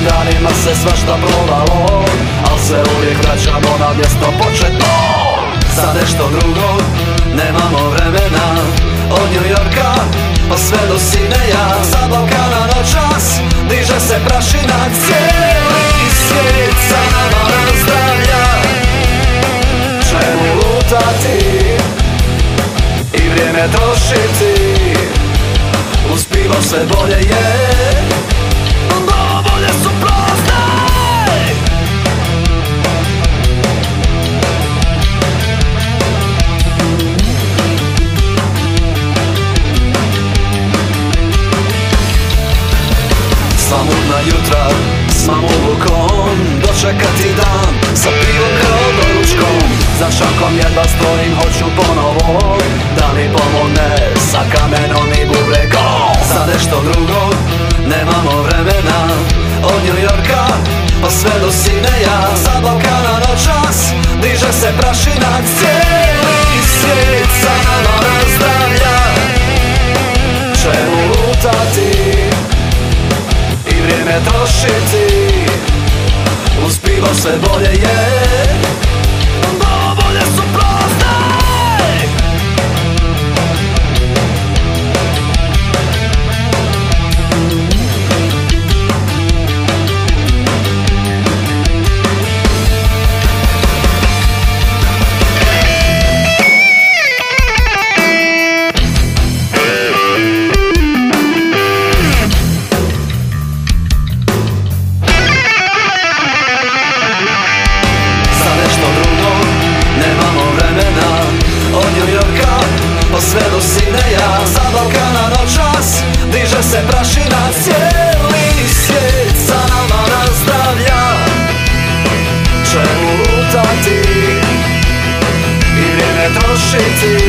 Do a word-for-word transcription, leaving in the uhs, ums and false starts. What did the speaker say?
danima se svašta prodalo, al se uvijek vraćamo na mjesto početno. Za nešto drugo nemamo vremena, od New Yorka pa sve do Sineja. Sa Balkana noćas diže se prašina, cijeli svijet sa nama nazdravlja. Čemu lutati i vrijeme trošiti, uz pivo sve bolje je, no bolje su prazne. Slamutna jutra s mamukom, dočekati dan sa pivom kao doručkom. Za šankom jedva stojim, hoću ponovo da mi pomogne sa kamenom i bubregom. Za nešto drugo nemamo vremena, od New Yorka pa sve do Sineja. Sa Balkana noćas diže se prašina, cijeli svijet sa nama nazdravlja. Čemu lutati i vrijeme trošiti, uz pivo sve bolje je, no bolje su prazne. Sve do Sineja, sa Balkana noćas diže se prašina, cijeli svijet sa nama nazdravlja. Čemu lutati i vrijeme trošiti,